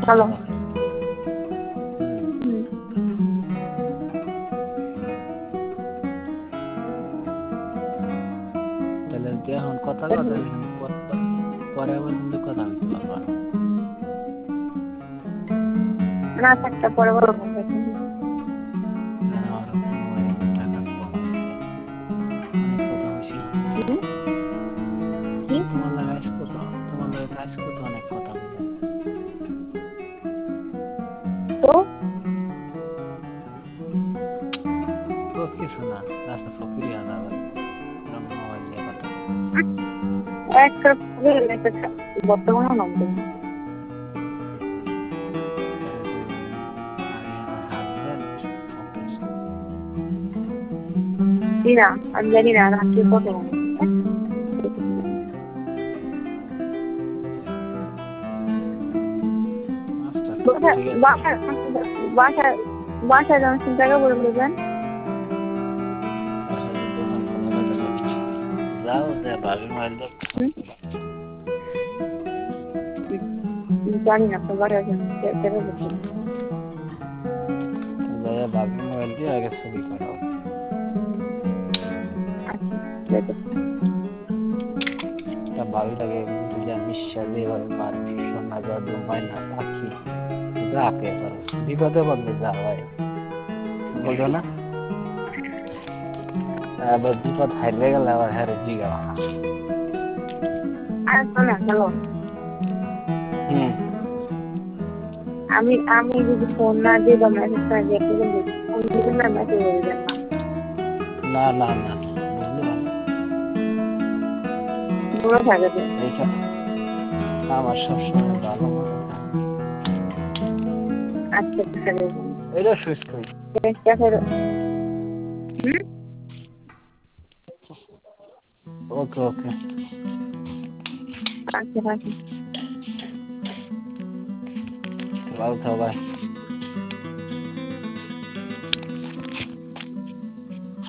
চলো তাহলে এখন কথা কথা পরে আবার কিন্তু কথা বলতে পারো না থাকতে পরে বলো অনেক কথা বলে তো কিছু না রাস্তা ফকিরি আদালত মোবাইল দিয়ে কথা বর্তমানে নম্বর না আমি জানি না রাত্রে কত বাসায় যখন চিন্তা করে বলবেন যাও যে ভাবির মোবাইল জানি না তো বাসায় ভাবির মোবাইল দিয়ে আগে ছবি করাও ভাবিটাকে বিশ্বাস যেভাবে পারে সোনা জাদু ময়না পাখি যাকে পারো বিপদে বলবে যা হয় বলতো না আবার বিপদ হারিয়ে গেলে আবার হ্যাঁ জিগা আমি যদি ফোন না দিয়ে বা মেসেজ না দিয়ে ফোন দিবেন না মেসেজ করবেন না না না দূরে থাকবে আমার সবসময় ভালো আচ্ছা ঠিক আছে এটা সুস্থ ওকে ওকে আচ্ছা ভালো থাকো বাই